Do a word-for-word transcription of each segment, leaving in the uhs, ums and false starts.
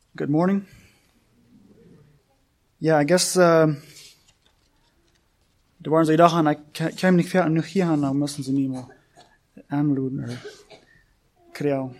Good morning. Yeah, I guess uh, de waren ze dag aan, ik kwam niet ver nog hier aan, nou moesten ze niet meer aanloeden of krijgen.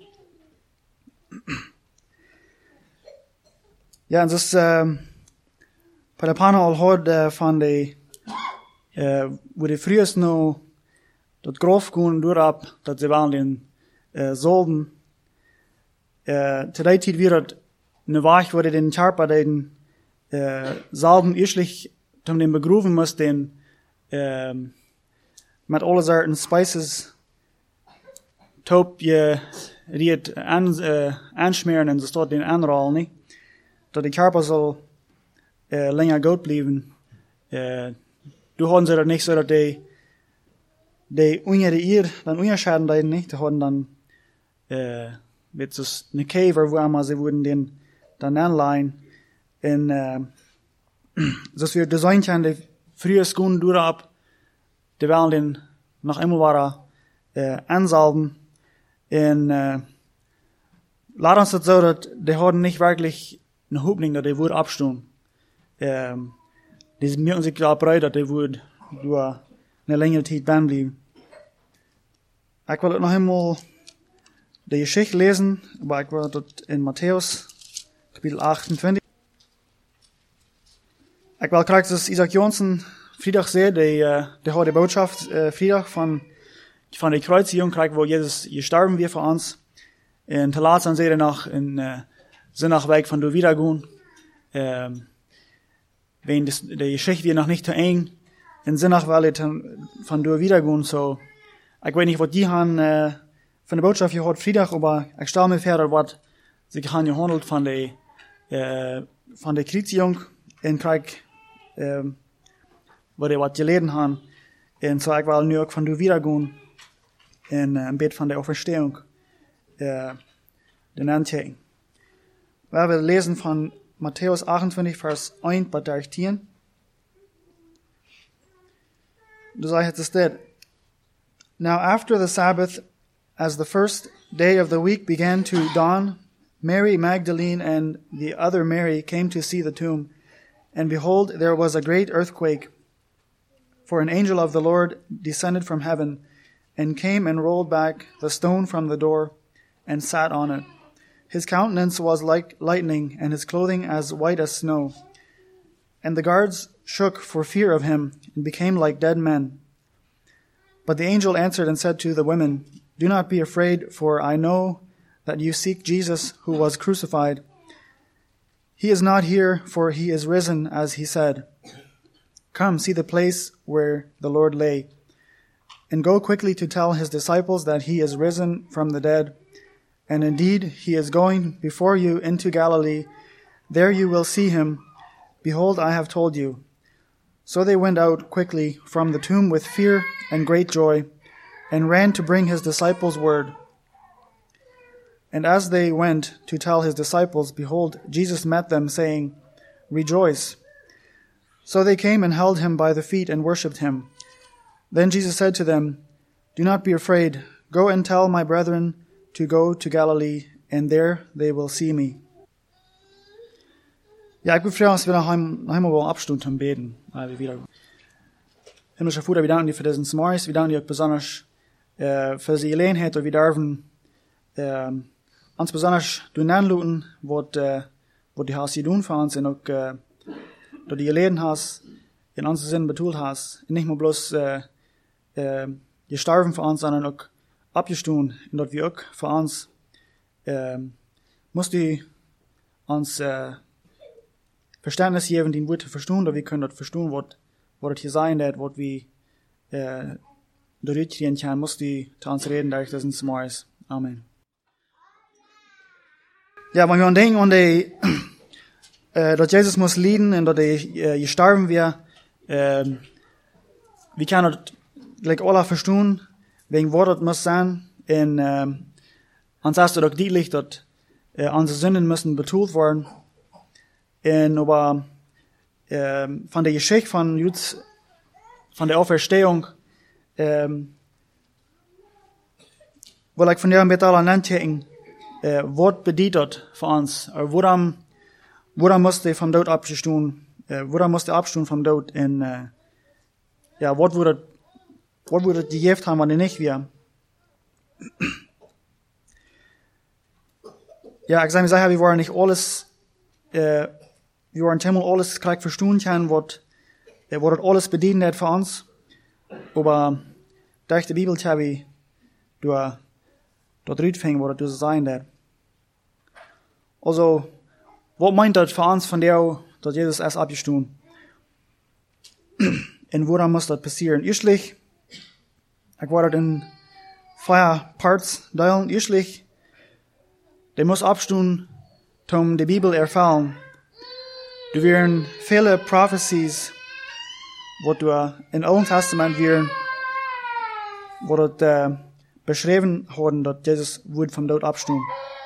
Ja, en dus uh, bij de panel al hoort uh, van de uh, wo de frühest nou dat grof gaan doorop dat ze wel in uh, zolden. Uh, te die tijd weer dat ne Waag wurde den Charpa den äh, Salben eerstlich um den begroeven moest den äh, met alle soorten spices top je riet aan, uh, aansmeren en ze staat den aanrollen niet dat de Charpa zal uh, länger goed blijven. Uh, du hadden ze dat niet zo dat de de unje de eer dan unje schaden deiden niet. Die hadden dan uh, met zo'n ne kever wo maar ze wurden den dan aanleihen. En uh, zoals we designt aan de frühe schoenen door op, die willen den nog eenmaal waren uh, aanzalben. En uh, laat ons het zo dat die hadden niet werkelijk een hoopning dat die woord opstaan. Um, die merken zich al breed dat die woord door een langere tijd ben blijven. Ik wil het nog eenmaal de Geschichte lezen, maar ik wil dat in Matthäus Kapitel achtentwintig. Ik wil graag dat Isaac Johnson vrijdag zei, die, uh, die had de boodschap uh, vrijdag van, van de Kreuzigung, krijg wo Jezus gestorben weer voor ons. En te laat zijn ze nog in uh, Zonnachweg van door wiedergaan. Um, wenn de, de Geschichte weer nog niet te eng in Zonnachweg van door wiedergaan, so ik weet niet wat die gaan uh, van de boodschap gehoord vrijdag, maar ik stel me verder wat zich gaan gehandeld van de uh, van de Kreuzigung en krijg um, wat hij wat geleden hebben. En zo ik wil nu ook van door wiedergaan en uh, een beetje van de Auferstehung uh, den aankijken. We willen lezen van Matthäus achtentwintig, vers één tot dertien. Dus hij het staat: Now after the Sabbath, as the first day of the week began to dawn, Mary Magdalene and the other Mary came to see the tomb. And behold, there was a great earthquake. For an angel of the Lord descended from heaven, and came and rolled back the stone from the door, and sat on it. His countenance was like lightning, and his clothing as white as snow. And the guards shook for fear of him, and became like dead men. But the angel answered and said to the women, Do not be afraid, for I know that you seek Jesus who was crucified. He is not here, for he is risen, as he said. Come, see the place where the Lord lay, and go quickly to tell his disciples that he is risen from the dead. And indeed, he is going before you into Galilee. There you will see him. Behold, I have told you. So they went out quickly from the tomb with fear and great joy, and ran to bring his disciples word. And as they went to tell his disciples, behold, Jesus met them, saying, Rejoice. So they came and held him by the feet and worshipped him. Then Jesus said to them, Do not be afraid. Go and tell my brethren to go to Galilee, and there they will see me. Ja, ik wil vragen als we nog eenmaal wel afstond om beden. Himmlische Vater, we danken dir für diesen Morgens. Wir danken dir auch besonders äh, für die Gelegenheit, dass wir dürfen äh, uns besonders doen aanluten wat, äh, wat die hast gedaan für uns und auch äh, dass die geleden hast, in unseren Sinn betont hast. Und nicht nur bloß äh, äh, gestorben für uns, sondern auch abgestanden und dass wir auch für uns äh, musst du uns äh, Verständnis geben, den Wort zu verstehen, dass wir können das verstehen, was was hier sein wird, was wir äh, durchkriegen können, musst du zu uns reden, durch das ins Morgens. Amen. Ja, wenn wir an denken, und die, äh, dass Jesus muss leiden und dass er äh, gestorben wird, äh, wir können das gleich alle verstehen, wegen was das muss sein, und äh, uns ist es auch deutlich, dass äh, unsere Sünden müssen betont werden, und aber äh, von der Geschichte von Judas, von der Auferstehung, äh, will ich von der mit allen andenken, uh, wat bedeutet für uns? Uh, woran, woran musste vom Tod abstehen? Uh, woran musste abstehen vom Tod? In, uh, ja, wat wurde, wat wurde die Gift haben, wenn die nicht wir? Ja, ich sage mir, wir waren nicht alles, uh, wir waren Himmel alles gleich verstehen können, was, uh, was alles bedient hat für uns. Aber durch die Bibel habe ich dort rüberfängt, was das sein wird. Also, was meint das für uns von der, dass Jesus erst abgestanden? Und woran muss das passieren? Erstlich, ich war das in vier Parts teilen. Erstlich, der muss abstehen, um die Bibel erfallen. Du werden viele Prophecies, wo du im Alten Testament wären, wo dort äh, beschrieben wurden, dass Jesus wird vom Tod abstehen.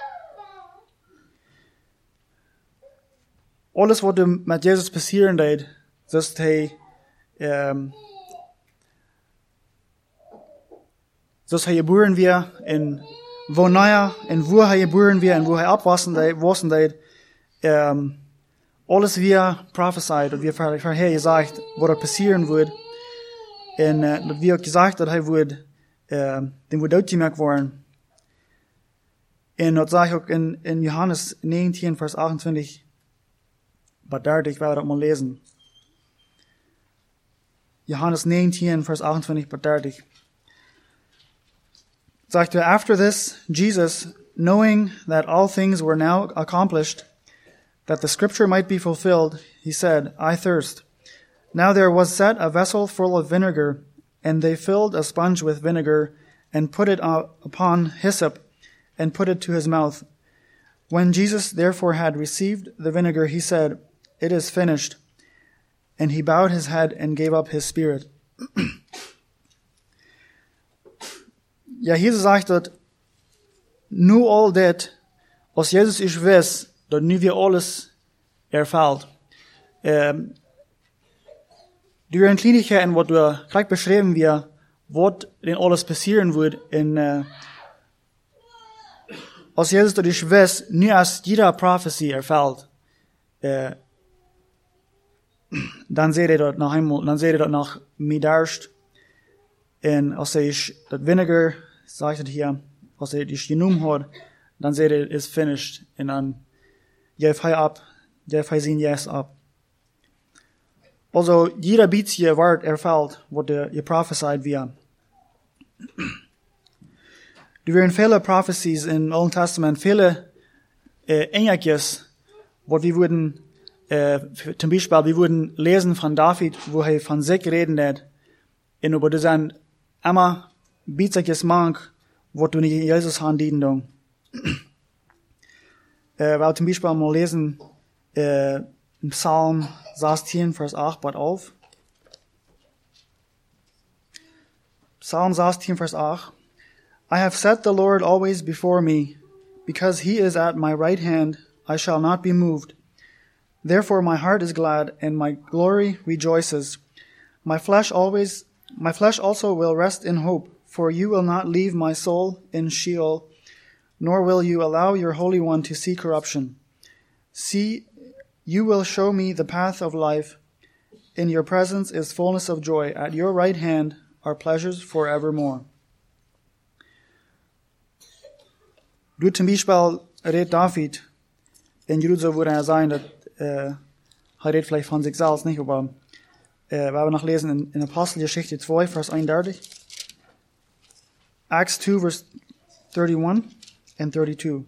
Alles, was mit Jesus passieren wird, dass er, ähm, dass er geboren wird, in wo naja, in wo er geboren wird, in wo er abwassen wird, ähm, alles wir prophesied und wir vorher gesagt, was passieren wird. Und äh, dat wir gesagt, dass er wird, äh, dem wird uitgemerkt worden. Und dat sage ich auch in, in Johannes neunzehn, Vers achtundzwanzig, bei dertig, ich werde das mal lesen. Johannes neunzehn, Vers achtundzwanzig, bei dertig. Sagt er, after this, Jesus, knowing that all things were now accomplished, that the scripture might be fulfilled, he said, I thirst. Now there was set a vessel full of vinegar, and they filled a sponge with vinegar, and put it upon hyssop, and put it to his mouth. When Jesus therefore had received the vinegar, he said, it is finished. And he bowed his head and gave up his spirit. Ja, hier sagt dat, nu all dat, als Jesus is wist, dat nu weer alles erfällt. Ähm, du een kleinigheid en wat we gleich beschreiben wir, wat denn alles passieren wird, in, äh, als Jesus dat is wist, nu als jeder Prophecy erfällt, äh, dann seht ihr dat nach einmal, dann seht ihr dat nach Midarst, en als er is dat vinegar, sagt het hier, als er die genommen hat, dann seht ihr, is finished, en dan geef hij ab, geef hij zijn yes ab. Also, jeder beetje wordt erfällt, wat er geprophesied wird. Er werden viele Prophecies im Alten Testament, viele äh, Engeltjes, wat wir würden, äh, zum Beispiel, wir würden lesen von David, wo er von sich reden hat, und über das sind immer Bietsages Mank, wat du nicht Jesus haben dienen dong. Äh, weil zum Beispiel mal lesen, äh, im Psalm sechzehn, Vers acht, bat auf. Psalm sechzehn, Vers acht. I have set the Lord always before me, because he is at my right hand, I shall not be moved. Therefore my heart is glad, and my glory rejoices. My flesh always, my flesh also will rest in hope, for you will not leave my soul in Sheol, nor will you allow your Holy One to see corruption. See, you will show me the path of life. In your presence is fullness of joy. At your right hand are pleasures forevermore. Du zum Beispiel redet David, in Jerusalem würde er sagen, dass äh, er redet vielleicht von sich selbst nicht, aber äh, wir haben noch lesen in, in Apostelgeschichte zwei, Vers einunddreißig. Acts two, verse thirty-one and thirty-two.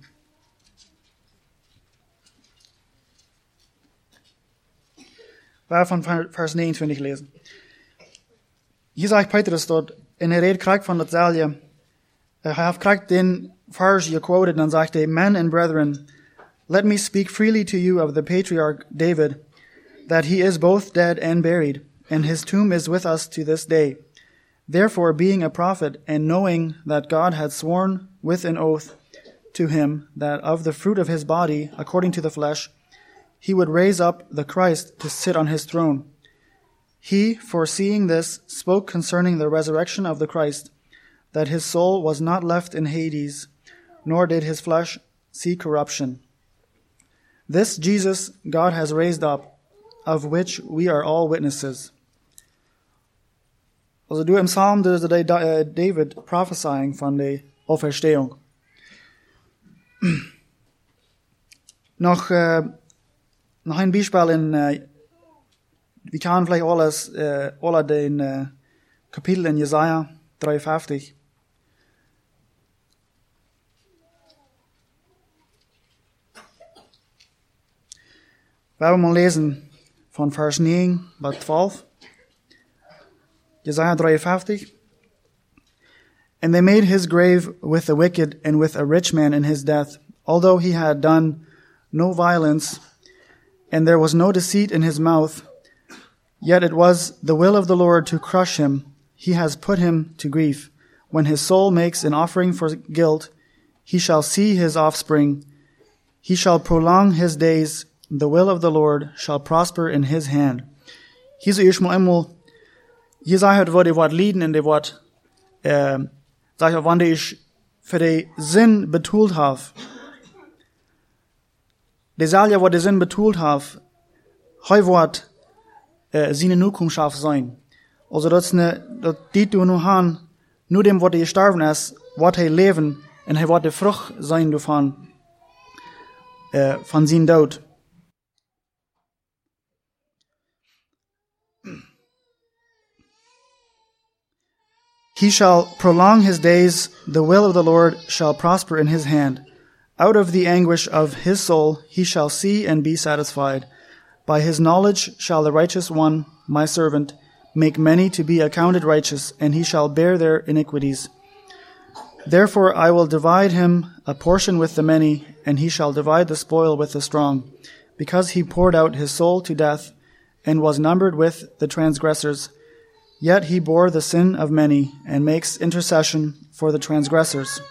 Wir von Vers neunundzwanzig lesen. Hier sagt Petrus dort, in er redet kriegt von der Zelje, er hat kriegt den Vers gequoted, und dann sagt er, Men and brethren, let me speak freely to you of the patriarch David, that he is both dead and buried, and his tomb is with us to this day. Therefore, being a prophet, and knowing that God had sworn with an oath to him that of the fruit of his body, according to the flesh, he would raise up the Christ to sit on his throne. He, foreseeing this, spoke concerning the resurrection of the Christ, that his soul was not left in Hades, nor did his flesh see corruption. This Jesus God has raised up, of which we are all witnesses. Also du im Psalm, dus de David prophesying van de Auferstehung. noch, äh, noch ein Beispiel in, äh, wir kennen vielleicht alles, äh, alle den äh, Kapitel in Jesaja dreiundfünfzig. Wir werden mal lesen von Vers nine bis twelve. Jesaja dreiundfünfzig. And they made his grave with the wicked and with a rich man in his death, although he had done no violence, and there was no deceit in his mouth. Yet it was the will of the Lord to crush him. He has put him to grief. When his soul makes an offering for guilt, he shall see his offspring. He shall prolong his days. The will of the Lord shall prosper in his hand. Hier so ich mal einmal, hier sagt, wo die Wort lieden in dem Wort, äh, sag ich, wann ich für den Sinn betult habe. Der Saal ja, wo der Sinn betult habe, heu Wort, äh, seine Zukunft sein. Also, das ne, das die du nur han, nur dem, wo der gestorben ist, wird er leben, und er wird die Frucht sein davon, äh, von seinem Tod. He shall prolong his days, the will of the Lord shall prosper in his hand. Out of the anguish of his soul he shall see and be satisfied. By his knowledge shall the righteous one, my servant, make many to be accounted righteous, and he shall bear their iniquities. Therefore I will divide him a portion with the many, and he shall divide the spoil with the strong, because he poured out his soul to death, and was numbered with the transgressors. Yet he bore the sin of many, and makes intercession for the transgressors.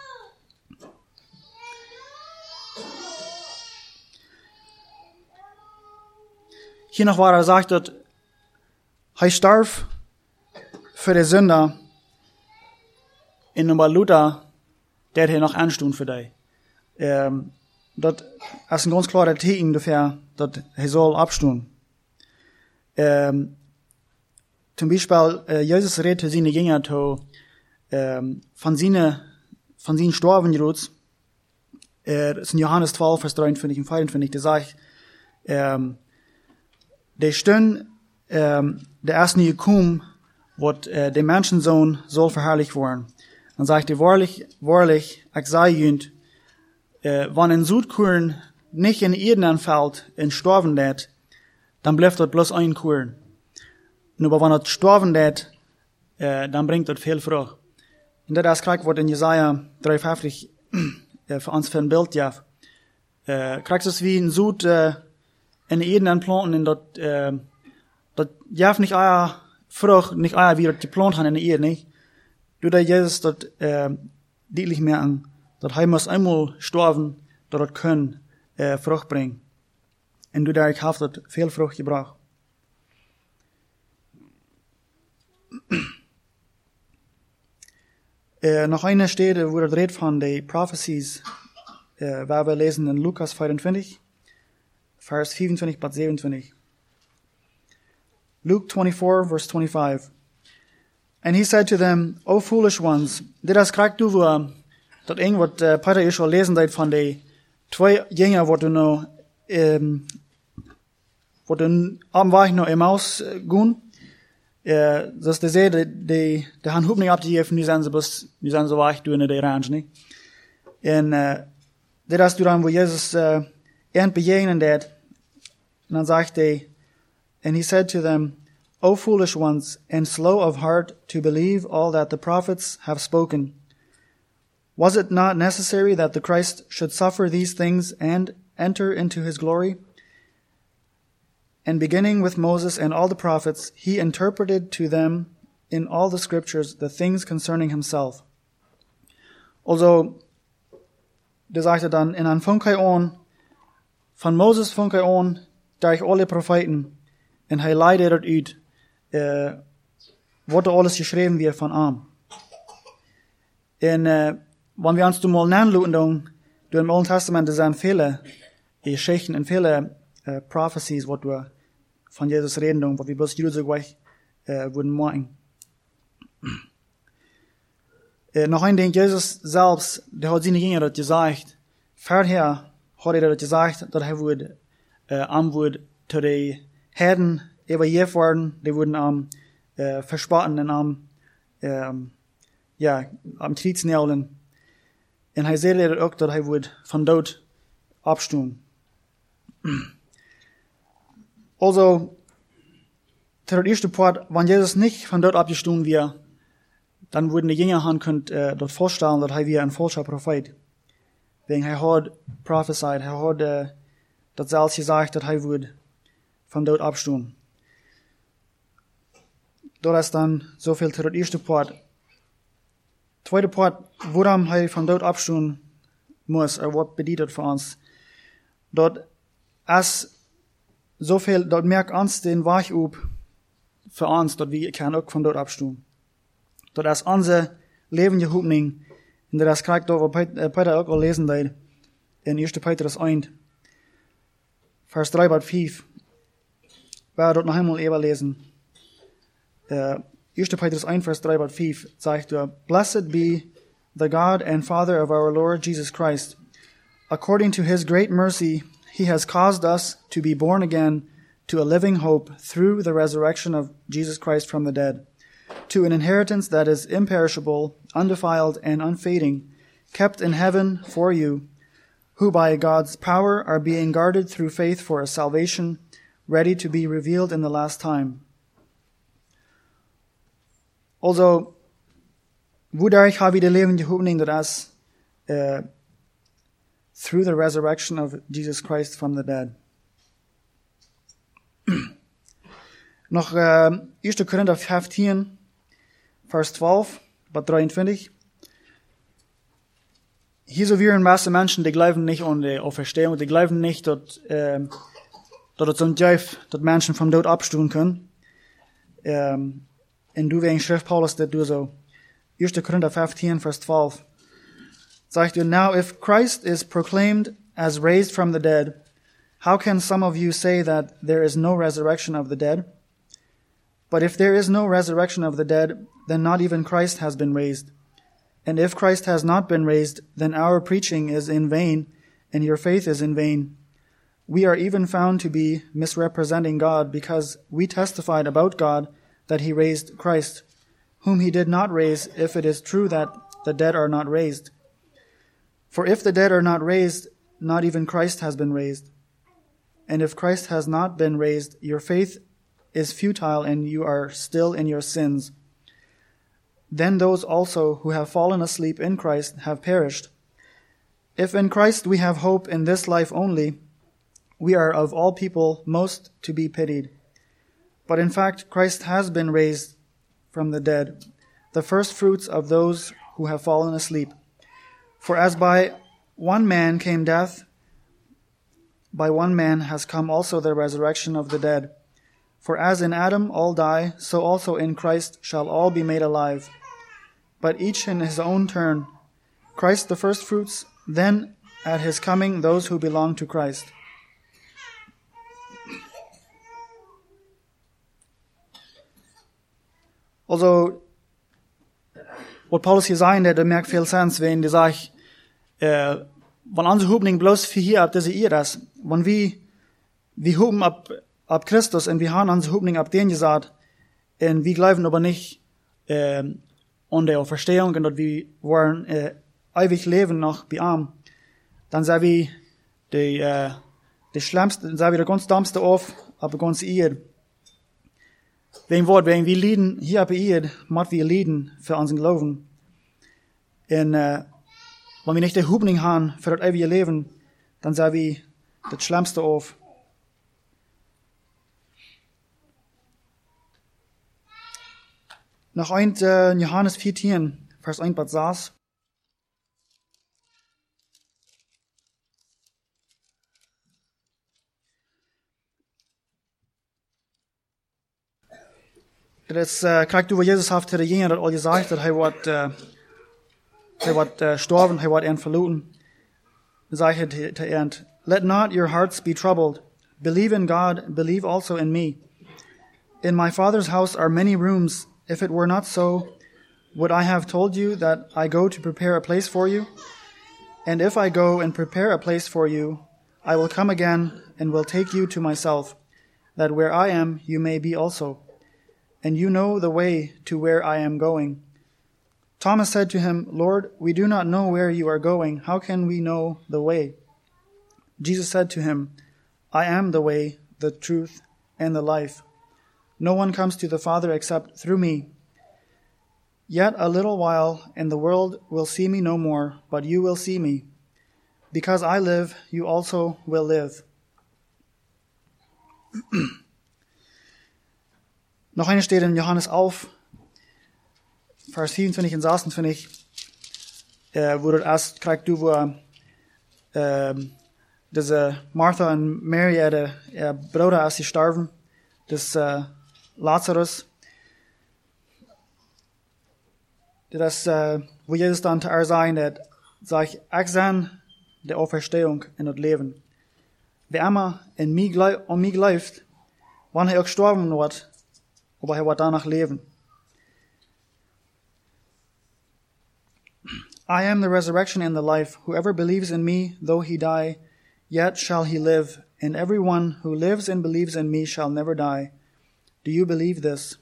Hier noch war er sagt, dass er starb für die Sünder in einem Luther, der hier noch anstund für dich. Ähm, das ist ein ganz klarer Zeichen dafür, dass er soll abstun. Ähm, Zum Beispiel, äh, Jesus redet zu seinen Jüngern to, ähm, von seinen, von seinen Storben Jeruts. Äh, das ist in Johannes zwölf, Vers dreiundfünfzig und vierundfünfzig, der sagt, ähm, der stehen, ähm, der ersten Jekum, wo, äh, der Menschensohn soll verherrlicht werden. Dann sagt er, wahrlich, wahrlich, ich sage jünd, äh, wenn in Südkuren nicht in Eden anfällt, in Storben det, dann bleibt dort bloß ein Kuren. Nur wenn er gestorben wird, äh, dann bringt das viel Frucht. Und das ist gleich, was in Jesaja dreiundfünfzig äh, für uns für ein Bild ja. Äh, kriegst du es wie ein Sud äh, in Eden anplanten, und dort, äh, dort darf nicht euer Frucht, nicht euer wieder geplant haben in der Erde, nicht? Du da Jesus dort äh, deutlich merken, dass er muss einmal sterben, dass er können äh, Frucht bringen. Und du da ich habe dort viel Frucht gebracht. Äh, noch eine Stelle, wo er redet von den Prophecies, äh, waar wir lesen in Lukas vierundzwanzig, Vers vierundzwanzig bis siebenundzwanzig. Luke twenty-four, verse twenty-five. And he said to them, O foolish ones, dit is krijgt du wo, dat eng wat uh, Peter is al lezen deed van de twee jingen wat du nou, ähm, wat du am war ich noch im Haus uh, gaan. Uh, das de zei, de, de, de han hoop niet op te geven, nu zijn ze best, nu zijn ze wacht doen in de range, niet? En, uh, dit is du dan, wo Jesus, uh, end bejenen deed. En dan zegt hij, and he said to them, O foolish ones, and slow of heart to believe all that the prophets have spoken. Was it not necessary that the Christ should suffer these things and enter into his glory? And beginning with Moses and all the prophets, he interpreted to them in all the scriptures the things concerning himself. Also, das sagt er dann, in an Funkai on, von Moses Funkai on, da ich alle Propheten, en hij leidde het uit, uh, wat er alles geschreven wird von ihm. En, uh, wenn wir uns du mal nachschauen, dann, Du im Alten Testament sind viele Geschichten und viele äh, Prophecies, wo du von Jesus reden, und wo wir bloß Juden so gleich äh, würden machen. Äh, noch ein Ding, Jesus selbst, der hat seine Jünger gesagt, vorher hat er gesagt, dass er würde, äh, am würde zu den Herden evaluiert werden, die wurden am äh, verspotten und am, ähm, ja, am Kriegsnäulen. Und er sagte auch, dass er würde von Tod abstehen. Also, der erste Part, wenn Jesus nicht von Tod abgestanden wäre, dann würden die Jünger haben können, äh, dort vorstellen, dass er wie ein falscher Prophet. Wegen er hat prophesied, er hat äh, das selbst gesagt, dass er würde von Tod abstehen. Das ist dann so viel zu der ersten Part. Zweite Part, woran er von Tod abstehen muss, er was bedeutet für uns. Dort ist so viel, dort merkt uns den Weg up für uns, dort wir können auch von Tod abstehen. Dort ist unser Leben gehoben, und das kriegt dort, was Peter auch lesen hat, in erster Petrus eins, Vers drei bis fünf. Wer dort noch einmal überlesen. Uh, erster Petrus eins, Vers drei bis fünf sagt er, Blessed be the God and Father of our Lord Jesus Christ. According to his great mercy, he has caused us to be born again to a living hope through the resurrection of Jesus Christ from the dead, to an inheritance that is imperishable, undefiled, and unfading, kept in heaven for you, who by God's power are being guarded through faith for a salvation, ready to be revealed in the last time. Also, wodurch habe ich das Leben gehoben, das uh, through the resurrection of Jesus Christ from the dead. Noch uh, erster Korinther fünfzehn, Vers zwölf, bis dreiundzwanzig. Hier so wie ein Masse Menschen, die glauben nicht an die Auferstehung, die glauben nicht, dass, ähm, dass es so ein Teufel, dass Menschen vom Tod abstehen können. Ähm, und du wegen Schrift Paulus, dass du so, erster Korinther fünfzehn, Vers zwölf, sagt er, Now if Christ is proclaimed as raised from the dead, how can some of you say that there is no resurrection of the dead? But if there is no resurrection of the dead, then not even Christ has been raised. And if Christ has not been raised, then our preaching is in vain, and your faith is in vain. We are even found to be misrepresenting God, because we testified about God that he raised Christ, whom he did not raise, if it is true that the dead are not raised. For if the dead are not raised, not even Christ has been raised. And if Christ has not been raised, your faith is futile, and you are still in your sins. Then those also who have fallen asleep in Christ have perished. If in Christ we have hope in this life only, we are of all people most to be pitied. But in fact, Christ has been raised from the dead, the first fruits of those who have fallen asleep. For as by one man came death, by one man has come also the resurrection of the dead. For as in Adam all die, so also in Christ shall all be made alive. But each in his own turn. Christ the firstfruits, then at his coming those who belong to Christ. Also, what Paulus hier sagen, der, der merkt viel Sens, wenn die sagt, äh, wenn unsere Hoffnung bloß für hier ab, dass ihr das, wenn wir, wir hoffen ab, ab Christus und wir haben unsere Hoffnung ab den gesagt, und wir glauben aber nicht, äh, an der Auferstehung und dass wir wollen, äh, ewig leben noch bei ihm, dann sei wir die, äh, die schlimmste, sei wir der ganz dummste auf, aber ganz ihr. Wegen Wort, wegen wir lieden hier bei ihr, muss wir lieden für unseren Glauben. Und, äh, wenn wir nicht die Hoffnung haben für das ewige Leben, dann sei wir das Schlimmste auf. Noch ein, äh, Johannes vierzehn, Vers eins bis sechs. Das äh, kriegt über Jesus auf der Jünger, das all gesagt hat, er wird, äh, er wird äh, sterben, er wird ihn verloren. sage ich to end, let not your hearts be troubled. Believe in God, believe also in me. In my Father's house are many rooms. If it were not so, would I have told you that I go to prepare a place for you? And if I go and prepare a place for you, I will come again and will take you to myself, that where I am, you may be also. And you know the way to where I am going. Thomas said to him, Lord, we do not know where you are going. How can we know the way? Jesus said to him, I am the way, the truth, and the life. No one comes to the Father except through me. Yet a little while, and the world will see me no more, but you will see me. Because I live, you also will live. Noch eine steht in Johannes auf, Vers vierundzwanzig und sechsundzwanzig, äh, wo du erst kriegst, du, wo äh, diese Martha und Mary, ihre, ihr Bruder, als sie starben, das äh, Lazarus, das, äh, wo Jesus dann zu ihr sagen, dat, sag ich, ich bin die Auferstehung und das Leben. Wer immer in mich, an mich glaubt, wann er auch gestorben wird, aber er wird danach leben. I am the resurrection and the life. Whoever believes in me, though he die, yet shall he live. And everyone who lives and believes in me shall never die. Do you believe this?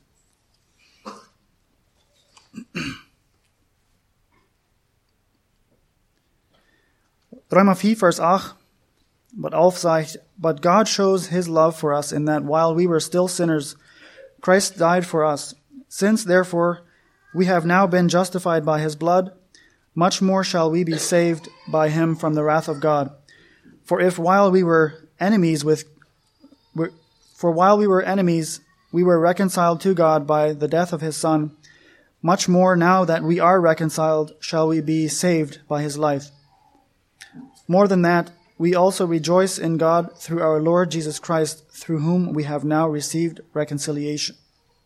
Römer vier, Vers acht, but aufzeigt, but God shows his love for us in that while we were still sinners, Christ died for us. Since, therefore, we have now been justified by his blood, much more shall we be saved by him from the wrath of God. For if while we were enemies with, for while we were enemies, we were reconciled to God by the death of his Son, much more now that we are reconciled shall we be saved by his life. More than that, we also rejoice in God through our Lord Jesus Christ, through whom we have now received reconciliation.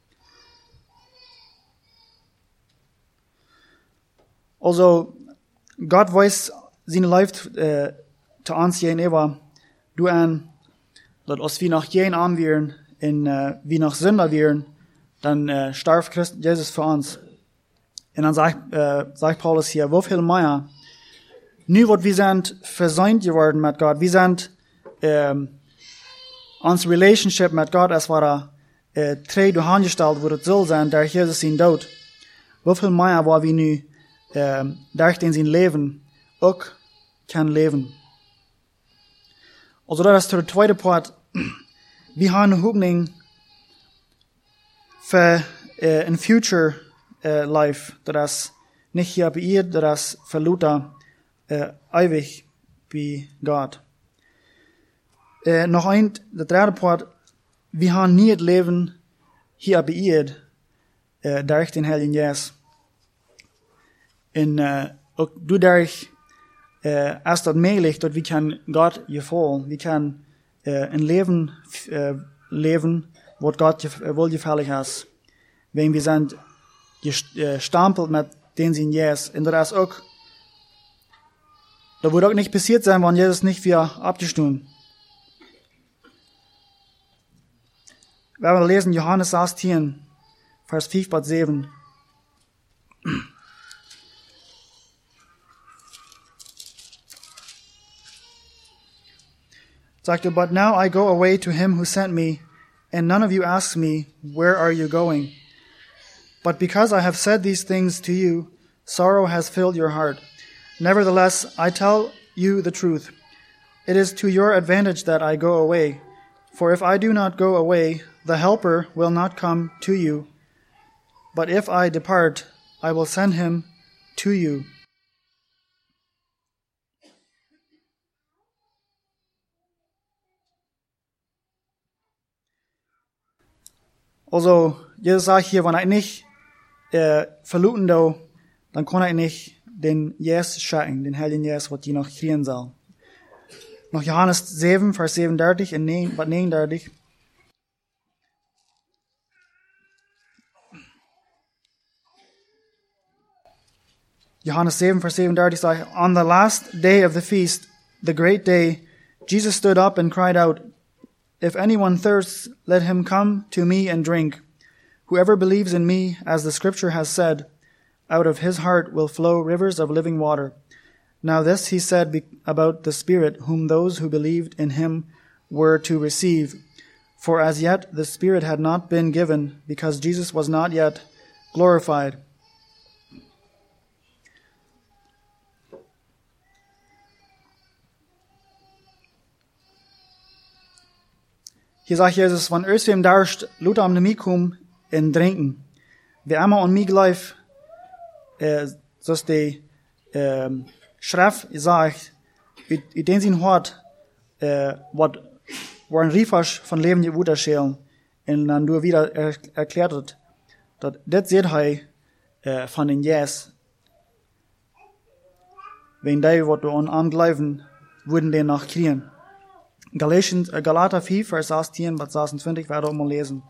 Also, Gott weiß seine Life äh, zu uns gegenüber, du an, dass als wir noch jeden arm wären, in äh, wie noch Sünder wären, dann äh, starb Christ Jesus für uns. Und dann sagt, äh, sagt Paulus hier, wie viel mehr, nu wat wir sind versäumt geworden mit Gott, wir sind ähm, unsere Relationship mit Gott, es war äh, drei durchgestellt, wo es soll sein, durch Jesus sein Tod. Wie viel mehr war wir nu ähm, durch den sein Leben auch kann leben. Also das ist der zweite Part. Wir haben eine Hoffnung für äh, ein Future äh, Life, das nicht hier bei ihr, das für Luther äh, ewig bei Gott. Äh, noch ein, der dritte Part, wir haben nie das Leben hier bei ihr, äh, durch den Heiligen Geist. Und äh, auch dadurch äh, ist das möglich, dass wir kann Gott gefallen, wir können äh, ein Leben äh, leben, was Gott äh, wohlgefällig ist. Wenn wir sind gestampelt mit den sind Jesus. Und das ist auch, da würde auch nicht passiert sein, wenn Jesus nicht wieder abgestunden. Wenn wir lesen Johannes sechzehn, Vers fünf bis sieben. Sagt er, but now I go away to him who sent me, and none of you asks me, where are you going? But because I have said these things to you, sorrow has filled your heart. Nevertheless, I tell you the truth. It is to your advantage that I go away. For if I do not go away, the Helper will not come to you. But if I depart, I will send him to you. Also, Jesus sagt hier, wenn er nicht äh, verluten da, dann kann er nicht den Jesus schicken, den Heiligen Jesus, was die noch kriegen soll. Noch Johannes sieben, Vers siebenunddreißig und neununddreißig. Johannes sieben, Vers siebenunddreißig sagt, on the last day of the feast, the great day, Jesus stood up and cried out, "If anyone thirsts, let him come to me and drink. Whoever believes in me, as the scripture has said, out of his heart will flow rivers of living water." Now this he said be- about the Spirit, whom those who believed in him were to receive. For as yet the Spirit had not been given, because Jesus was not yet glorified. Hier sagt Jesus, van ösvim darst lutam nemikum in drinken. Vi amma on mig life, zoals de schrift zegt, i den zijn hart, wat waar een riefas van leven je woede schelen. En dan door wieder erklärt het, dat dit zegt hij van den Jes. Wenn die, wat we aangeloven, würden den noch kriegen. Galatians, äh, Galater vier, Vers sechzehn bis sechsundzwanzig werden wir mal lesen.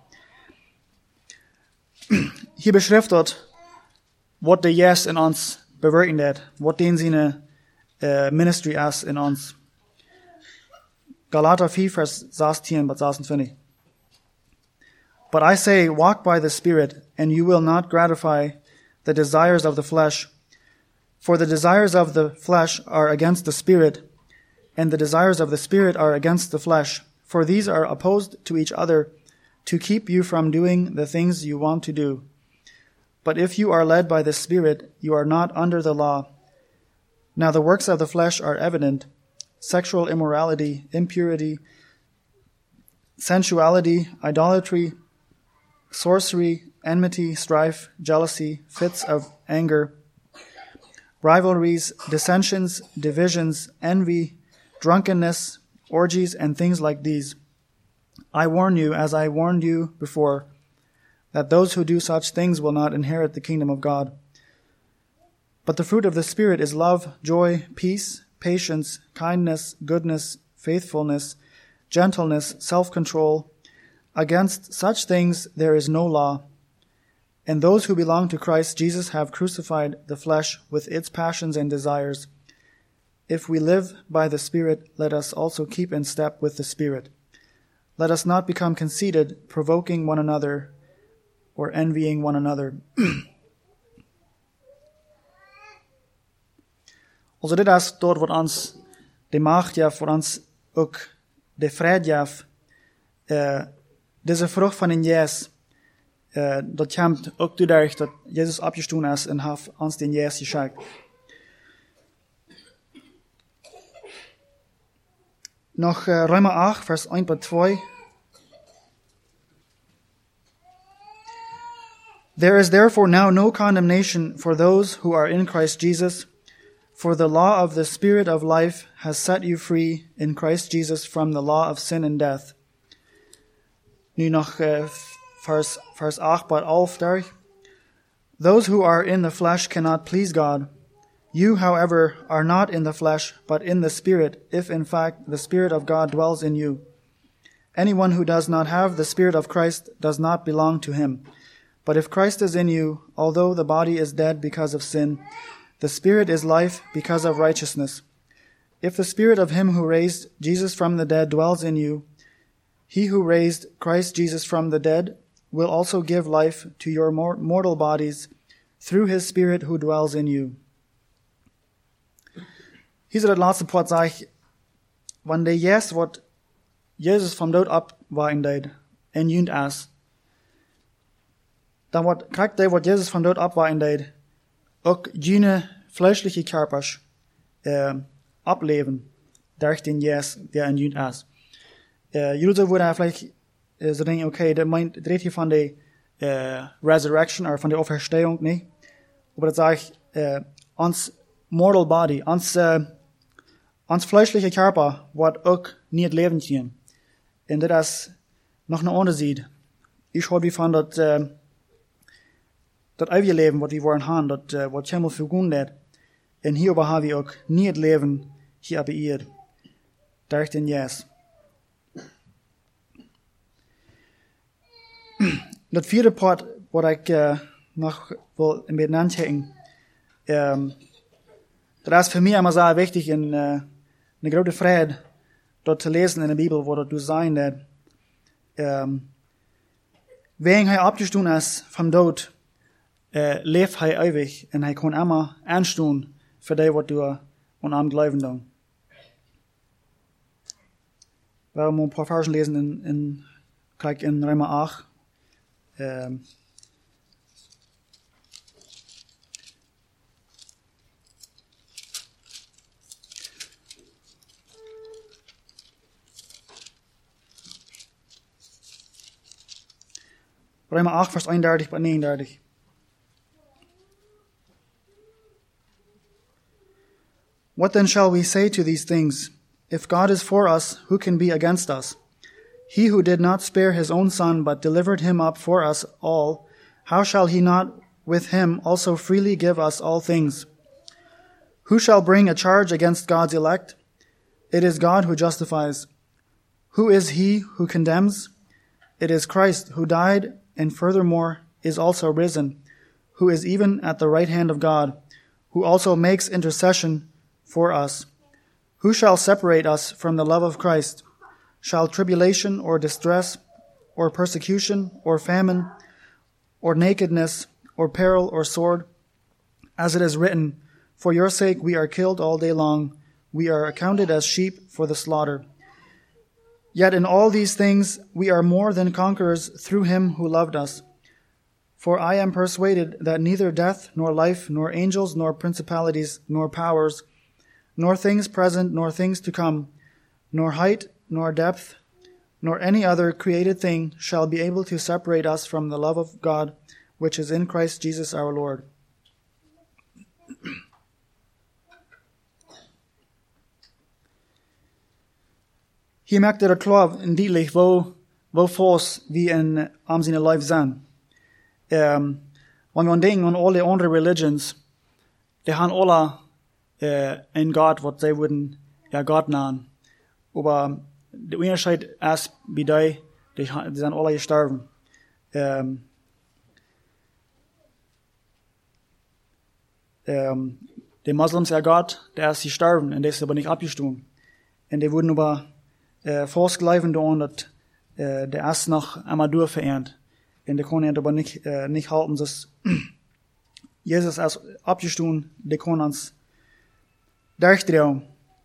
Hier beschreibt dort, was der Jesus in uns bewirken hat, was den seine äh, Ministry ist in uns. Galater vier, Vers sechzehn bis sechsundzwanzig. But I say, walk by the Spirit, and you will not gratify the desires of the flesh. For the desires of the flesh are against the Spirit, and the desires of the Spirit are against the flesh, for these are opposed to each other, to keep you from doing the things you want to do. But if you are led by the Spirit, you are not under the law. Now the works of the flesh are evident: sexual immorality, impurity, sensuality, idolatry, sorcery, enmity, strife, jealousy, fits of anger, rivalries, dissensions, divisions, envy, drunkenness, orgies, and things like these. I warn you, as I warned you before, that those who do such things will not inherit the kingdom of God. But the fruit of the Spirit is love, joy, peace, patience, kindness, goodness, faithfulness, gentleness, self-control. Against such things there is no law. And those who belong to Christ Jesus have crucified the flesh with its passions and desires. If we live by the Spirit, let us also keep in step with the Spirit. Let us not become conceited, provoking one another, or envying one another. Also dit is dort wat ons de macht ja voor ons ook de vrede ja uh, deze vrucht van een Jes uh, dat komt ook doordat dat Jezus opgestoen is en heeft ons den Jes geschenkt. Noch uh, Römer acht, Vers eins bis zwei. There is therefore now no condemnation for those who are in Christ Jesus, for the law of the Spirit of life has set you free in Christ Jesus from the law of sin and death. Nu nog uh, vers, vers acht bis elf daar. Those who are in the flesh cannot please God. You, however, are not in the flesh, but in the Spirit, if in fact the Spirit of God dwells in you. Anyone who does not have the Spirit of Christ does not belong to him. But if Christ is in you, although the body is dead because of sin, the Spirit is life because of righteousness. If the Spirit of him who raised Jesus from the dead dwells in you, he who raised Christ Jesus from the dead will also give life to your mortal bodies through his Spirit who dwells in you. Hier zit het laatste part, zeg ik, wanneer Jezus wat Jezus van dood op waren deed en junt is, dan wat krijgt hij wat Jezus van dood op waren deed, ook jene fleischliche Körpers äh, ableben, durch den Jezus der in junt is. Äh, Jullie worden vielleicht äh, so denken, okay, dat meint, het redt hier van de äh, resurrection, of van de Auferstehung, nee. Aber dat sag ich, äh, ons mortal body, ons, äh, ons fleischliche Körper wordt ook niet levend zien. En dat is nog een onderscheid. Ik hoor wie van dat, uh, dat eeuwige leven wat we worden gaan, dat uh, wat helemaal vergoed heeft. En hierover hebben we ook niet het leven hier op de aarde. Door den Jezus. Dat vierde part wat ik uh, nog wil een beetje aanchecken. Um, dat is voor mij immer sehr wichtig in uh, eine große Freude, dort zu lesen in der Bibel, wo dort du sein, dass, ähm, wegen er abgestoßen ist vom Tod, äh, lebt er ewig, und er kann immer anstehen für die, was du und am Glauben tun. Wir werden ein paar Versen lesen in, in, gleich in Römer acht. Ähm, Römer acht, Vers eenendertig bis negenendertig. What then shall we say to these things? If God is for us, who can be against us? He who did not spare his own son, but delivered him up for us all, how shall he not with him also freely give us all things? Who shall bring a charge against God's elect? It is God who justifies. Who is he who condemns? It is Christ who died and furthermore is also risen, who is even at the right hand of God, who also makes intercession for us. Who shall separate us from the love of Christ? Shall tribulation or distress or persecution or famine or nakedness or peril or sword? As it is written, for your sake we are killed all day long. We are accounted as sheep for the slaughter. Yet in all these things we are more than conquerors through him who loved us. For I am persuaded that neither death, nor life, nor angels, nor principalities, nor powers, nor things present, nor things to come, nor height, nor depth, nor any other created thing shall be able to separate us from the love of God, which is in Christ Jesus our Lord. Hier merkt er klar en deutlich, wo, wo fast vi en am sine life zijn. Um, wenn wir denken an alle andere religions, die haben alle uh, en Gott, was sie würden ja Gott nennen. Aber der Unterschied ist bei die, die, die sind alle gestorben. Um, um, die Moslems ja Gott, der ist gestorben und der ist aber nicht abgestorben. Und die wurden aber äh, vorgeschlafen und dass äh, der erst noch einmal durchverehrt. Und der konnte aber nicht, äh, nicht halten, dass Jesus ist abgestorben, der konnte uns durchdrehen.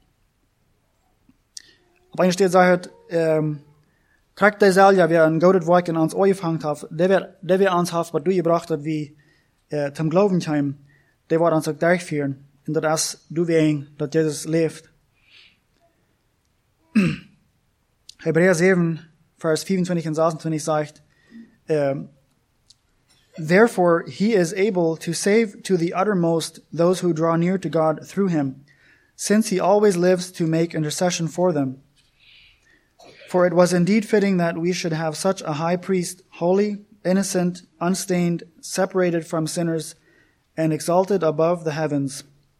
Auf einer Stelle sagt er, ähm, kriegt der selber, wer ein gutes Werk in uns angefangen hat, der wird, der wird uns hat, was du gebracht hast, wie äh, zum Glauben heim, der wird uns auch durchführen. Und das ist du wegen, dass Jesus lebt. Hebräer seven, Vers fünfundzwanzig und sechsundzwanzig sagt, um, therefore he is able to save to the uttermost those who draw near to God through him, since he always lives to make intercession for them. For it was indeed fitting that we should have such a high priest, holy, innocent, unstained, separated from sinners, and exalted above the heavens.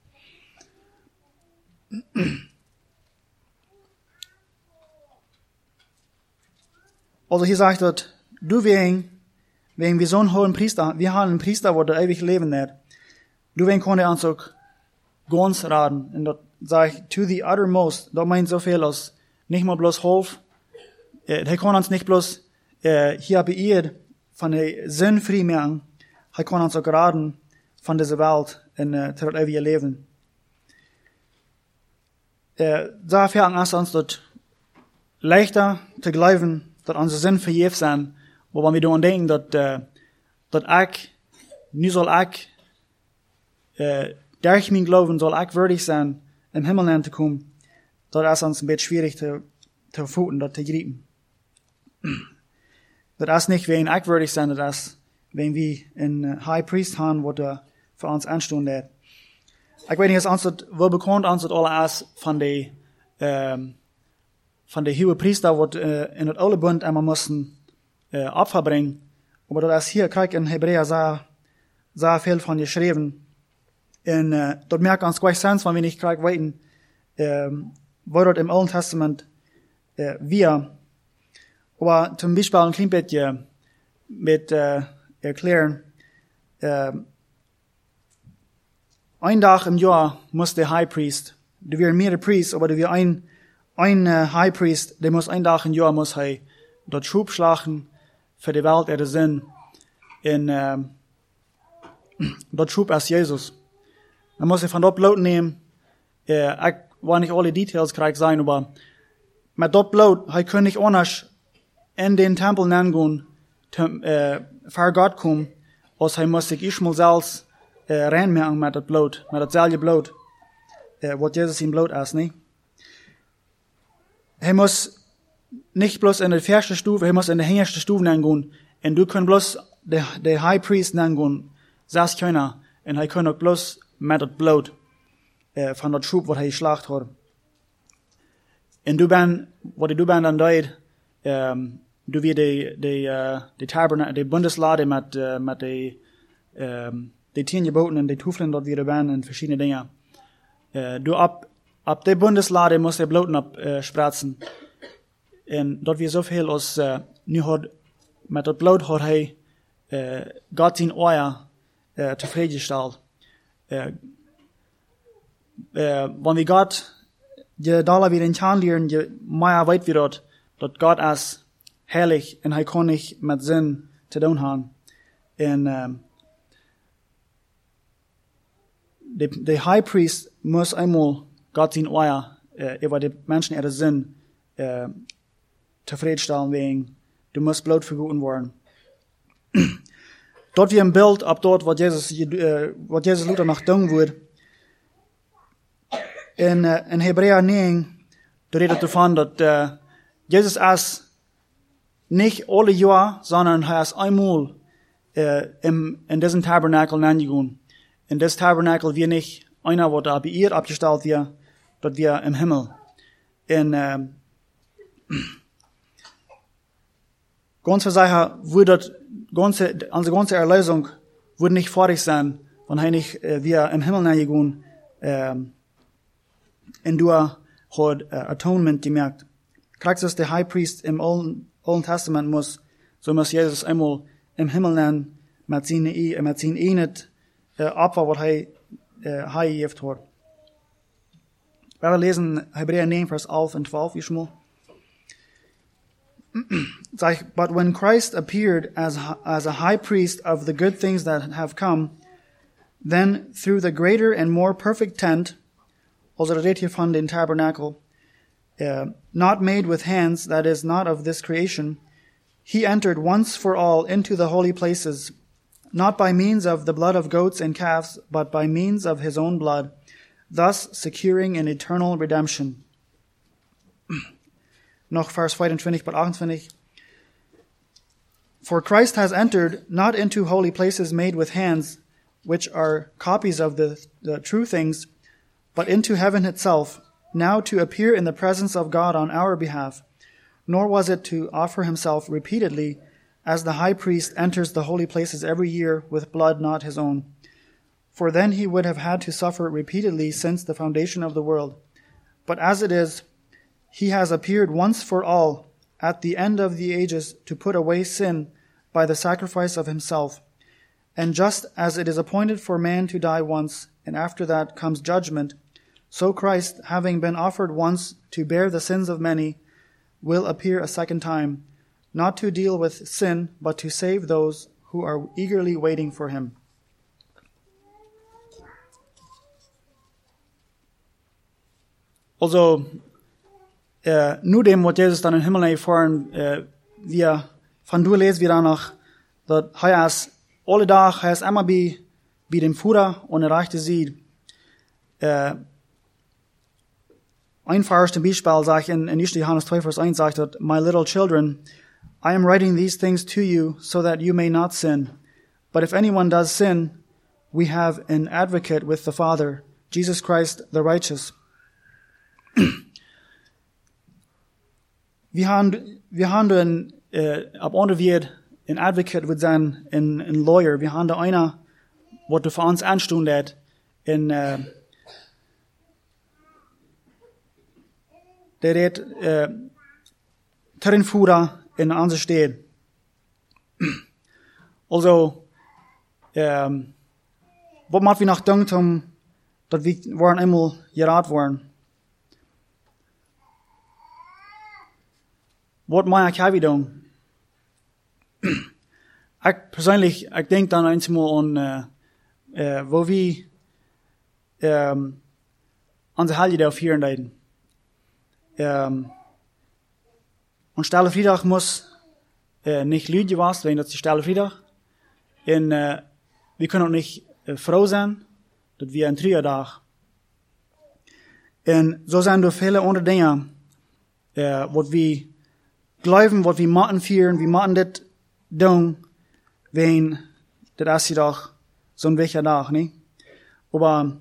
Also hier sagt er, du wegen, wegen wir so einen hohen Priester, wir haben einen Priester, der ewig leben wird. Du wegen konnte uns auch ganz raten. Und dort sage ich, to the uttermost, da meint so viel aus, nicht mal bloß Hof. Er kann uns nicht bloß äh, hier beirrt von der Sinn frei machen. Er kann uns auch raten von dieser Welt in äh, das ewige Leben. Äh, da fällt uns uns dort leichter zu glauben, dat onze zin vergeef zijn, waarvan we doen denken dat, uh, dat ik, nu zal ik, uh, durch mijn geloven zal ik würdig zijn, im Himmelland te komen, dat is ons een beetje schwierig te, te voeten, dat te grijpen. Dat is niet wegen ik würdig zijn, dat is wegen we een uh, high priest hebben, wat er voor ons aanstoot heeft. Ik weet niet, is ons dat, wel bekend ons dat alle is van de, um, van de hoge priester, wat uh, in het oude bund einmal mussten uh, Opfer bringen. Aber das ist hier, kijk in Hebräer sehr, sehr viel von geschrieben. Und uh, dort merkt uns gleich sens, wenn wir nicht kijk weten, uh, wo dort im Alten Testament uh, wir. Aber zum Beispiel ein klein bisschen mit uh, erklären. Uh, ein Tag im Jahr muss der High Priest du wir mehrere Priest, aber du wir ein, ein uh, High Priest, der muss ein Tag im Jahr muss er dort Schub schlagen für die Welt, er Sinn. In, uh, dort Schub als Jesus. Dann muss er von dort Blut nehmen, uh, ich will nicht alle Details krieg sein, aber mit dort Blut, er kann nicht anders in den Tempel nennen, uh, für Gott kommen, als er muss sich ich mal selbst uh, reinmachen mit das Blut, mit das selbe Blut. Uh, was Jesus ihm Blut ist, nicht? Er muss nicht bloß in der ersten Stufe, er muss in der hintersten Stufe nennen, und du kannst bloß der, der High Priest nennen, sechs Kinder, und er kann auch bloß mit dem Blut äh, von der Schub, was er geschlacht hat. Und du ben, was du ben dann deut, ähm, du wie die, die, äh, die Tabernakel, die Bundeslade mit, äh, mit die, ähm, die zehn Geboten und die Tufeln dort wie du ben und verschiedene Dinge. Äh, du ab, ab der Bundeslade musst der Blut abspritzen. Äh, und dort wie so viel aus, äh, nu hat, mit dem Blut hat er, äh, Gott sein Euer, äh, zufriedengestellt. Äh, äh, wenn wir Gott, je daler wir den Kern lernen, je mehr weit wir dort, dort Gott als heilig und er kann nicht mit Sinn zu tun haben. Und, ähm, der, der High Priest muss einmal Gott sein Euer, äh, über die Menschen ihre Sinn, äh, zufriedenstellen wegen, du musst Blut verguten worden. Dort wie ein Bild ab dort, was Jesus, äh, was Jesus Luther noch tun wird. In, äh, in Hebräer neun, da redet davon, dass, äh, Jesus ist nicht alle Jahr, sondern er ist einmal, äh, im, in diesem Tabernakel hineingegangen. In das Tabernakel wir nicht einer, wo da bei ihr abgestellt wird, dort wir im Himmel. In, äh, ganze Sache würde ganze, unsere ganze Erlösung würde nicht fertig sein, wenn er nicht, äh, wir im Himmel hineingegangen, ähm, und du hat uh, Atonement gemerkt. Christus, der High Priest im Alten, Alten Testament muss, so muss Jesus einmal im Himmel nennen, mit seinen, mit seinen Enet, äh, Opfer, was er, äh, gegeben hat. Wir lesen Hebräer neun, Vers elf und zwölf, ich mal. But when Christ appeared as, as a high priest of the good things that have come, then through the greater and more perfect tent, also redet hier von den Tabernakel, uh, not made with hands, that is not of this creation, he entered once for all into the holy places, not by means of the blood of goats and calves, but by means of his own blood, thus securing an eternal redemption. Noch Vers twenty-two bis twenty-eight. For Christ has entered not into holy places made with hands, which are copies of the, the true things, but into heaven itself, now to appear in the presence of God on our behalf. Nor was it to offer himself repeatedly, as the high priest enters the holy places every year with blood not his own. For then he would have had to suffer repeatedly since the foundation of the world. But as it is, he has appeared once for all at the end of the ages to put away sin by the sacrifice of himself. And just as it is appointed for man to die once, and after that comes judgment, so Christ, having been offered once to bear the sins of many, will appear a second time, not to deal with sin, but to save those who are eagerly waiting for him. Also, äh, nur dem, was Jesus dann im Himmel erfahren, äh, wir, von du lesen wir danach, dass er ist alle Tag, er ist immer bei, bei dem Führer und er reichte sie, äh, einfachste Beispiel, sage ich in, in Johannes two, Vers one, sagt er, My little children, I am writing these things to you so that you may not sin. But if anyone does sin, we have an advocate with the Father, Jesus Christ the righteous. Wir haben, wir haben ein, äh, ab ohne wird ein Advocate wird sein, ein, ein Lawyer. Wir haben da einer, was du für uns anstehen hat, in, äh, der redt, äh, Terrenführer in unser Stadt. Also, ähm, was macht wir noch denkt, um, dass wir waren einmal gerat worden. wat mij ik heb doen. Ik persoonlijk, ik denk dan eenmaal aan, uh, uh, wo we, um, onze Heldendag vieren deden. Um, und Stille Vrijdag muss uh, nicht Lüge was, wenn das die Stille Vrijdag. Und uh, wir können auch nicht uh, froh sein, dass wir ein Trauertag. Und so sind da viele andere Dinge, uh, was wir glauben, was wir machen führen, wir machen das tun, wenn das ist doch so ein wichtiger Tag, nicht? Aber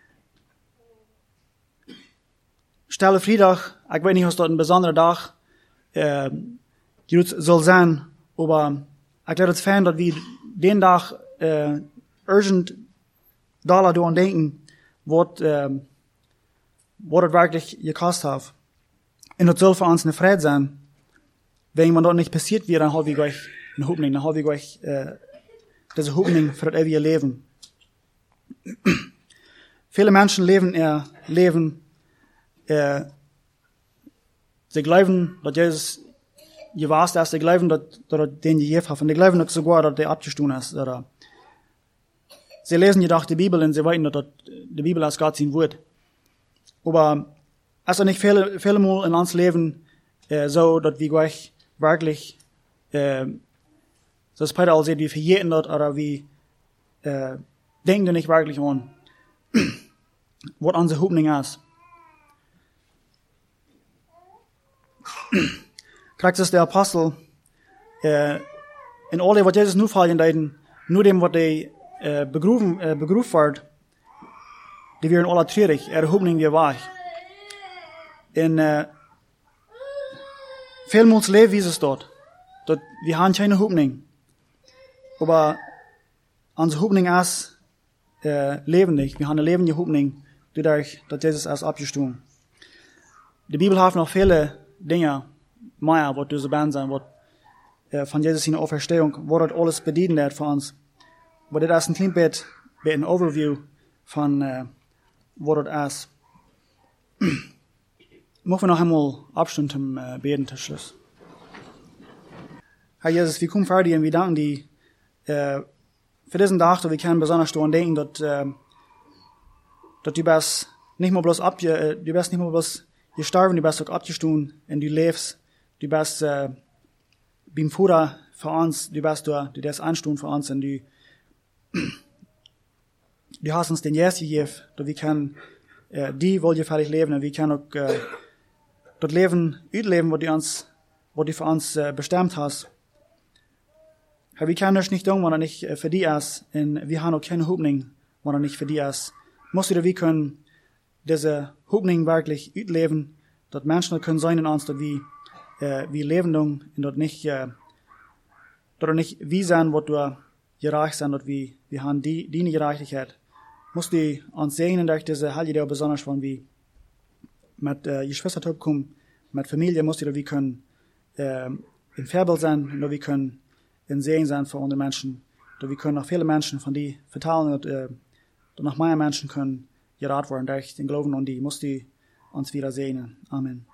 Stille Vrijdag, ich weiß nicht, was dort ein besonderer Tag äh, soll sein, aber ich glaube, es fern, dass wir den Tag äh, urgent daran denken, was äh, was es wirklich gekostet hat. Und das soll für uns eine Freude sein. Wenn man dort nicht passiert wird, dann habe ich euch eine Hoffnung, dann habe ich euch äh, diese Hoffnung für das ewige Leben. Viele Menschen leben ihr Leben, äh, sie glauben, dass Jesus gewahr ist, sie glauben, dass, dass er den gegeben hat, und sie glauben dass sogar, dass der abgestoßen ist. Oder sie lesen jedoch die Bibel und sie wissen, dass die Bibel als Gott sein Wort. Aber es ist nicht viele, viele Mal in uns Leben äh, so, dass wir gleich wirklich, äh, das Peter all sieht, wie verjäten dort, oder wie äh, denken nicht wirklich an, was unsere Hoffnung ist. Christus der Apostel, äh, in alle, was Jesus nur fallen deuten, nur dem, was die äh, begrufen, äh, begrufen wird, die werden alle traurig, er Hoffnung wir weich. Und äh, vielmals leben wir es dort, dort, wir haben keine Hoffnung. Aber unsere Hoffnung ist äh, lebendig, wir haben eine lebende Hoffnung, dadurch, dass Jesus erst abgestoßen. Die Bibel hat noch viele Dinge, mehr, was diese Band sein, was äh, von Jesus in der Auferstehung, wo das alles bedienen wird für uns. Aber das ist ein klein bisschen ein Overview von, äh, was das ist. Machen wir noch einmal Abstand zum äh, Beten zum Schluss. Herr Jesus, wir kommen vor dir und wir danken dir äh, für diesen Tag, dass wir können besonders daran denken, dass, äh, dass du bist nicht mal bloß ab, äh, du bist nicht mal bloß gestorben, du bist auch abgestoßen und du lebst, du bist äh, beim Vater für uns, du bist da, du bist anstehen für uns und du, du hast uns den Jesus gegeben, dass wir können äh, die wohlgefällig leben und wir können auch äh, das Leben ausleben, was du uns, was du für uns äh, bestimmt hast. Herr, wir können das nicht tun, wenn er nicht äh, für dich ist, und wir haben auch keine Hoffnung, wenn er nicht für dich ist. Musst du, wir können diese Hoffnung wirklich ausleben, dass Menschen können sein in uns, dass wir, äh, wir leben und dort nicht, äh, dort nicht wie sein, was du gereicht sind, dass wir, wir haben die, die Gerechtigkeit. Musst du uns segnen durch diese Heilige, besonders wenn wir mit äh, Geschwistertag kommen, mit Familie, musst du, wir können äh, in Vorbild sein, dass wir können in Segen sein für andere Menschen, dass wir können noch viele Menschen von die verteilen, und äh, dass noch mehr Menschen können gerat werden durch den Glauben und die musst du uns wieder segnen. Amen.